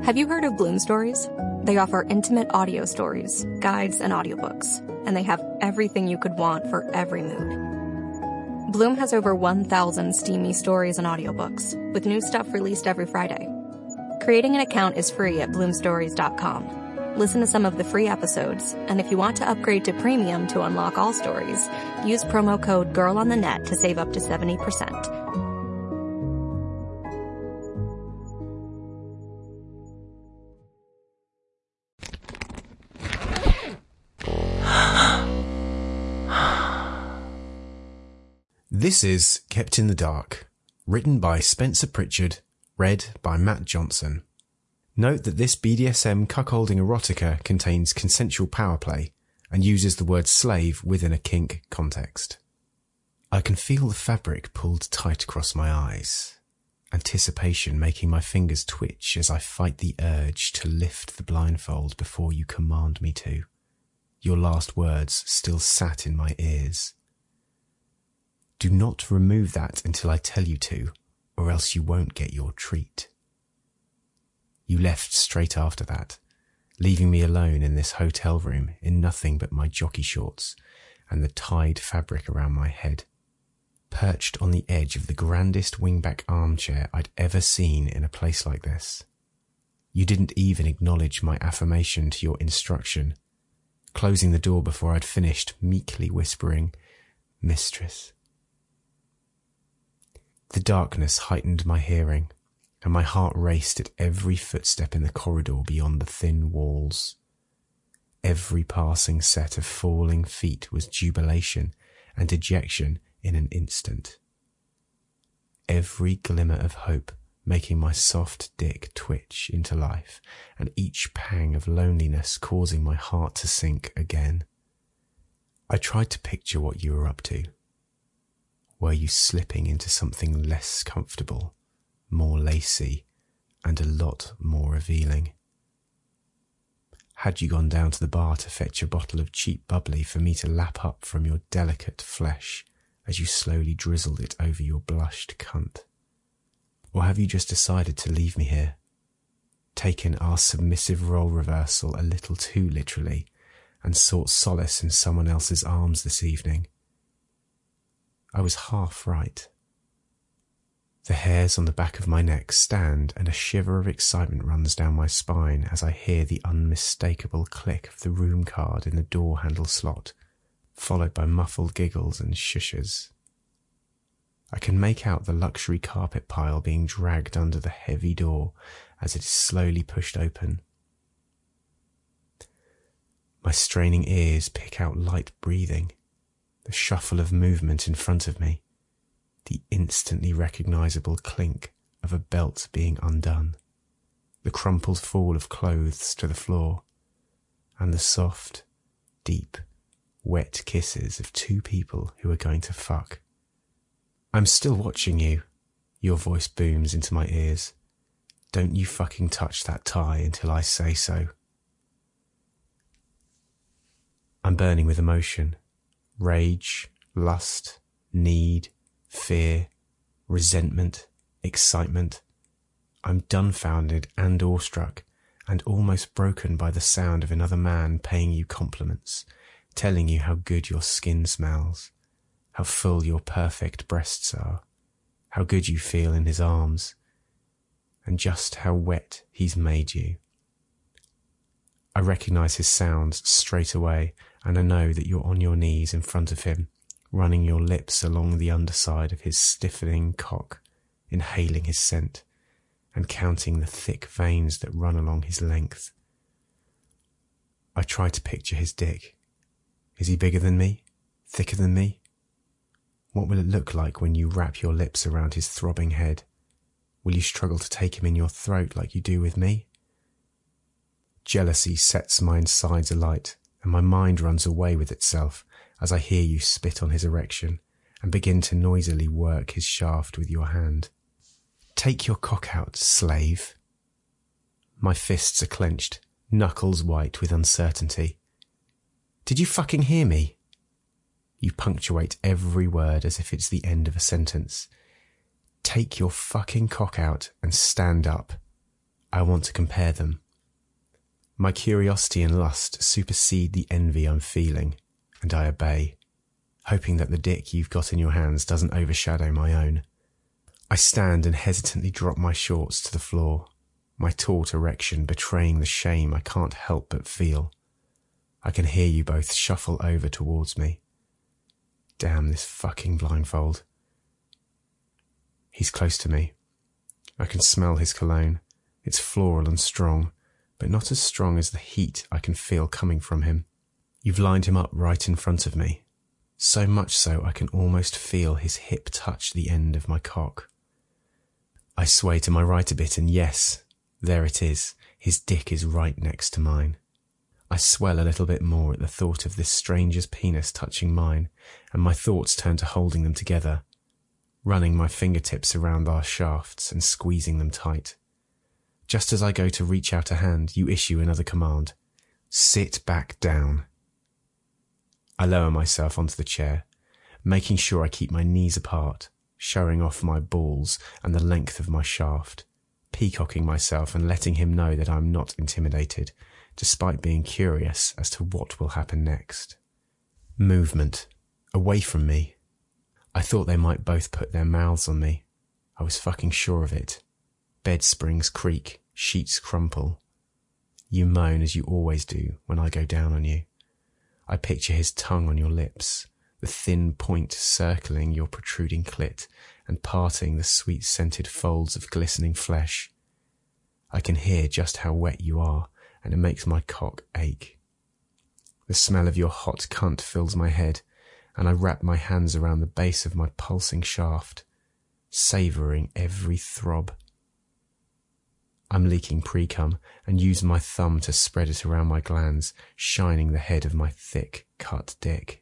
Have you heard of Bloom Stories? They offer intimate audio stories, guides, and audiobooks, and they have everything you could want for every mood. Bloom has over 1,000 steamy stories and audiobooks, with new stuff released every Friday. Creating an account is free at bloomstories.com. Listen to some of the free episodes, and if you want to upgrade to premium to unlock all stories, use promo code GIRLONTHENET to save up to 70%. This is Kept in the Dark, written by Spencer Pritchard, read by Matt Johnson. Note that this BDSM cuckolding erotica contains consensual power play and uses the word slave within a kink context. I can feel the fabric pulled tight across my eyes, anticipation making my fingers twitch as I fight the urge to lift the blindfold before you command me to. Your last words still sat in my ears. Do not remove that until I tell you to, or else you won't get your treat. You left straight after that, leaving me alone in this hotel room in nothing but my jockey shorts and the tied fabric around my head, perched on the edge of the grandest wingback armchair I'd ever seen in a place like this. You didn't even acknowledge my affirmation to your instruction, closing the door before I'd finished, meekly whispering, "Mistress." The darkness heightened my hearing, and my heart raced at every footstep in the corridor beyond the thin walls. Every passing set of falling feet was jubilation and dejection in an instant. Every glimmer of hope making my soft dick twitch into life, and each pang of loneliness causing my heart to sink again. I tried to picture what you were up to. Were you slipping into something less comfortable, more lacy, and a lot more revealing? Had you gone down to the bar to fetch a bottle of cheap bubbly for me to lap up from your delicate flesh as you slowly drizzled it over your blushed cunt? Or have you just decided to leave me here, taken our submissive role reversal a little too literally, and sought solace in someone else's arms this evening? I was half right. The hairs on the back of my neck stand, and a shiver of excitement runs down my spine as I hear the unmistakable click of the room card in the door handle slot, followed by muffled giggles and shushes. I can make out the luxury carpet pile being dragged under the heavy door as it is slowly pushed open. My straining ears pick out light breathing, the shuffle of movement in front of me, the instantly recognizable clink of a belt being undone, the crumpled fall of clothes to the floor, and the soft, deep, wet kisses of two people who are going to fuck. "I'm still watching you," your voice booms into my ears. "Don't you fucking touch that tie until I say so." I'm burning with emotion. Rage, lust, need, fear, resentment, excitement. I'm dumbfounded and awestruck, and almost broken by the sound of another man paying you compliments, telling you how good your skin smells, how full your perfect breasts are, how good you feel in his arms, and just how wet he's made you. I recognize his sounds straight away, and I know that you're on your knees in front of him, running your lips along the underside of his stiffening cock, inhaling his scent, and counting the thick veins that run along his length. I try to picture his dick. Is he bigger than me? Thicker than me? What will it look like when you wrap your lips around his throbbing head? Will you struggle to take him in your throat like you do with me? Jealousy sets my insides alight, and my mind runs away with itself as I hear you spit on his erection and begin to noisily work his shaft with your hand. "Take your cock out, slave." My fists are clenched, knuckles white with uncertainty. "Did you fucking hear me?" You punctuate every word as if it's the end of a sentence. "Take your fucking cock out and stand up. I want to compare them. My curiosity and lust supersede the envy I'm feeling, and I obey, hoping that the dick you've got in your hands doesn't overshadow my own. I stand and hesitantly drop my shorts to the floor, my taut erection betraying the shame I can't help but feel. I can hear you both shuffle over towards me. Damn this fucking blindfold. He's close to me. I can smell his cologne. It's floral and strong, but not as strong as the heat I can feel coming from him. You've lined him up right in front of me, so much so I can almost feel his hip touch the end of my cock. I sway to my right a bit and yes, there it is. His dick is right next to mine. I swell a little bit more at the thought of this stranger's penis touching mine, and my thoughts turn to holding them together, running my fingertips around our shafts and squeezing them tight. Just as I go to reach out a hand, you issue another command. Sit back down. I lower myself onto the chair, making sure I keep my knees apart, showing off my balls and the length of my shaft, peacocking myself and letting him know that I'm not intimidated, despite being curious as to what will happen next. Movement. Away from me. I thought they might both put their mouths on me. I was fucking sure of it. Bed springs creak, sheets crumple. You moan as you always do when I go down on you. I picture his tongue on your lips, the thin point circling your protruding clit and parting the sweet-scented folds of glistening flesh. I can hear just how wet you are, and it makes my cock ache. The smell of your hot cunt fills my head, and I wrap my hands around the base of my pulsing shaft, savouring every throb. I'm leaking pre-cum and use my thumb to spread it around my glands, shining the head of my thick, cut dick.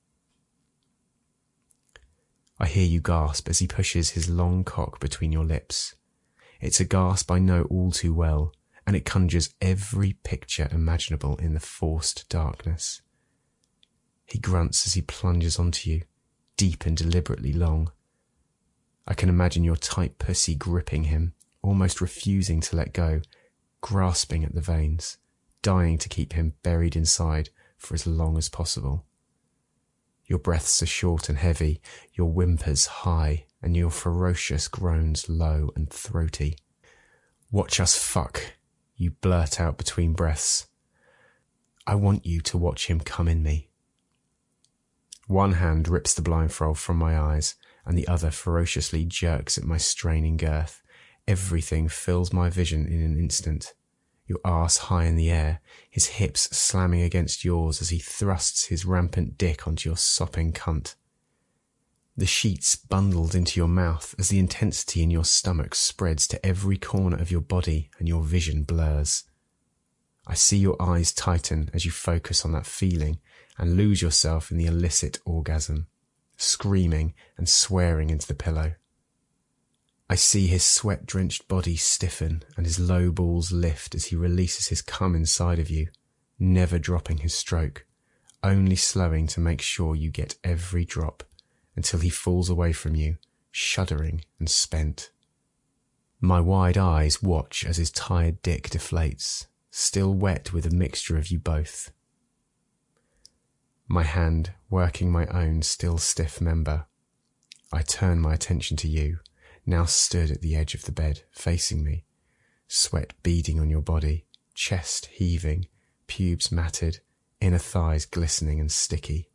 I hear you gasp as he pushes his long cock between your lips. It's a gasp I know all too well, and it conjures every picture imaginable in the forced darkness. He grunts as he plunges onto you, deep and deliberately long. I can imagine your tight pussy gripping him, almost refusing to let go, grasping at the veins, dying to keep him buried inside for as long as possible. Your breaths are short and heavy, your whimpers high, and your ferocious groans low and throaty. Watch us fuck, you blurt out between breaths. I want you to watch him come in me. One hand rips the blindfold from my eyes, and the other ferociously jerks at my straining girth. Everything fills my vision in an instant. Your arse high in the air, his hips slamming against yours as he thrusts his rampant dick onto your sopping cunt. The sheets bundled into your mouth as the intensity in your stomach spreads to every corner of your body and your vision blurs. I see your eyes tighten as you focus on that feeling and lose yourself in the illicit orgasm, screaming and swearing into the pillow. I see his sweat-drenched body stiffen and his low balls lift as he releases his cum inside of you, never dropping his stroke, only slowing to make sure you get every drop until he falls away from you, shuddering and spent. My wide eyes watch as his tired dick deflates, still wet with a mixture of you both. My hand working my own still stiff member. I turn my attention to you, now stood at the edge of the bed, facing me, sweat beading on your body, chest heaving, pubes matted, inner thighs glistening and sticky.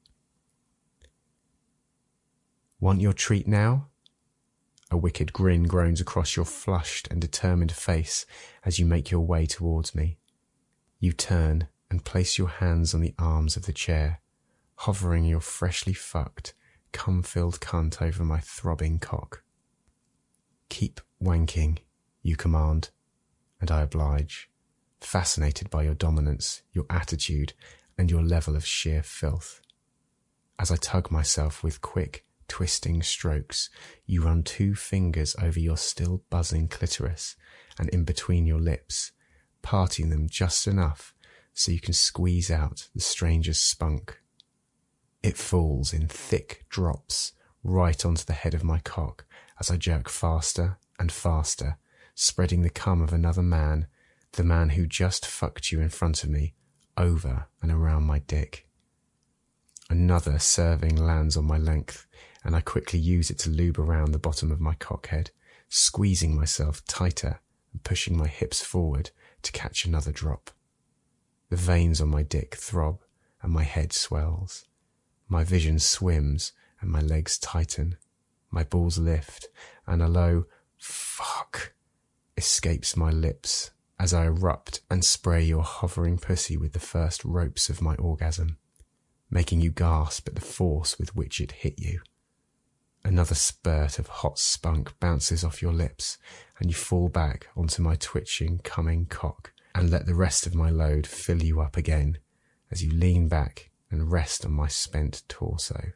Want your treat now? A wicked grin groans across your flushed and determined face as you make your way towards me. You turn and place your hands on the arms of the chair, hovering your freshly fucked, cum-filled cunt over my throbbing cock. Keep wanking, you command, and I oblige, fascinated by your dominance, your attitude, and your level of sheer filth. As I tug myself with quick, twisting strokes, you run 2 fingers over your still buzzing clitoris and in between your lips, parting them just enough so you can squeeze out the stranger's spunk. It falls in thick drops right onto the head of my cock as I jerk faster and faster, spreading the cum of another man, the man who just fucked you in front of me, over and around my dick. Another serving lands on my length, and I quickly use it to lube around the bottom of my cockhead, squeezing myself tighter and pushing my hips forward to catch another drop. The veins on my dick throb and my head swells. My vision swims and my legs tighten. My balls lift and a low "fuck" escapes my lips as I erupt and spray your hovering pussy with the first ropes of my orgasm, making you gasp at the force with which it hit you. Another spurt of hot spunk bounces off your lips, and you fall back onto my twitching, coming cock and let the rest of my load fill you up again as you lean back and rest on my spent torso.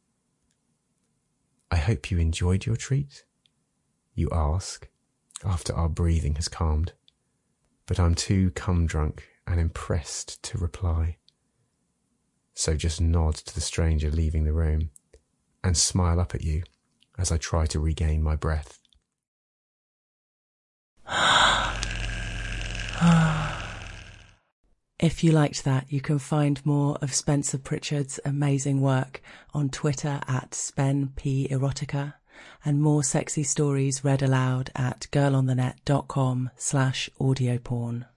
I hope you enjoyed your treat, you ask, after our breathing has calmed, but I'm too cum-drunk and impressed to reply. So just nod to the stranger leaving the room and smile up at you as I try to regain my breath. If you liked that, you can find more of Spencer Pritchard's amazing work on Twitter at SpenPErotica, and more sexy stories read aloud at girlonthenet.com/audioporn.